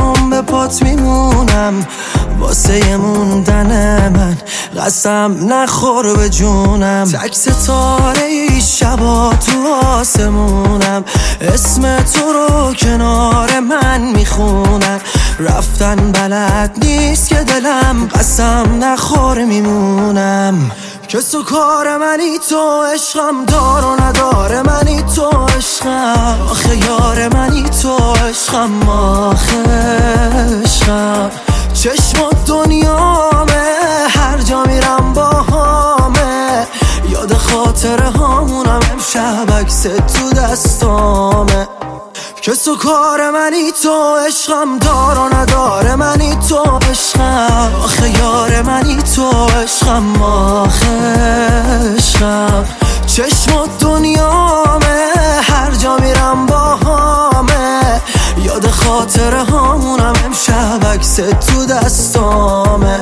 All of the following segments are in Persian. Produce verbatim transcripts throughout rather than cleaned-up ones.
تمام به پات میمونم واسه موندن من قسم نخور به جونم تک ستاره ای شبا تو آسمونم اسم تو رو کنار من میخونم رفتن بلد نیست که دلم قسم نخور میمونم کس و کار منی تو عشقم دار و نداره منی تو عشقم آخه یار منی تو عشقم آخه عشقم چشم و دنیامه هر جا میرم با همه یاد خاطره هامونم امشب عکس تو دستامه کس و کار منی تو عشقم دار و نداره منی تو عشقم آخه یار منی تو عشقم آخه عشقم چشم و دنیامه هر جا میرم با همه یاد خاطره هامونم امشب عکس تو دستامه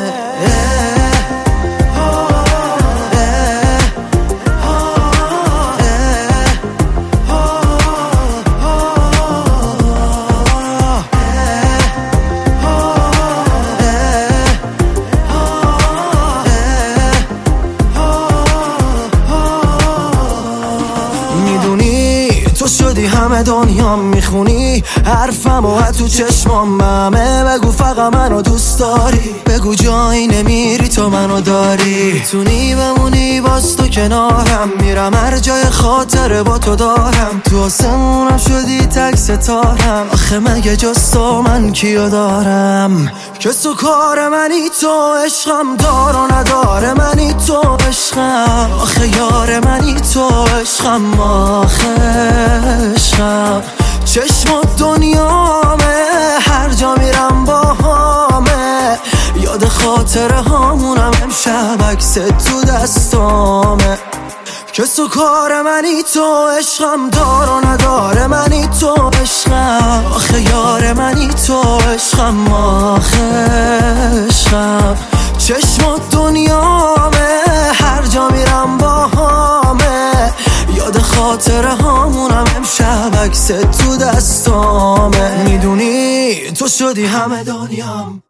تو شدی همه دنیام میخونی حرفم و تو چشمام همه بگو فقط منو دوست داری بگو جایی نمیری تو منو داری میتونی بمونی باز تو کنارم میرم هر جای خاطره با تو دارم تو آسمونم شدی تک ستارم آخه مگه جز تو من کیو دارم کس و کار منی تو عشقم دار و نداره منی تو عشقم آخه یار منی تو عشقم آخه عشقم چشم و دنیامه هر جا میرم با همه یاد خاطره هامونم امشب عکس تو دستامه کس و کار منی تو عشقم دار و نداره منی تو عشقم آخه یار منی تو عشقم آخه عشقم چشم و دنیامه هر جا میرم با همه یاد خاطره هامونم امشب عکس تو دستامه میدونی تو شدی همه دنیام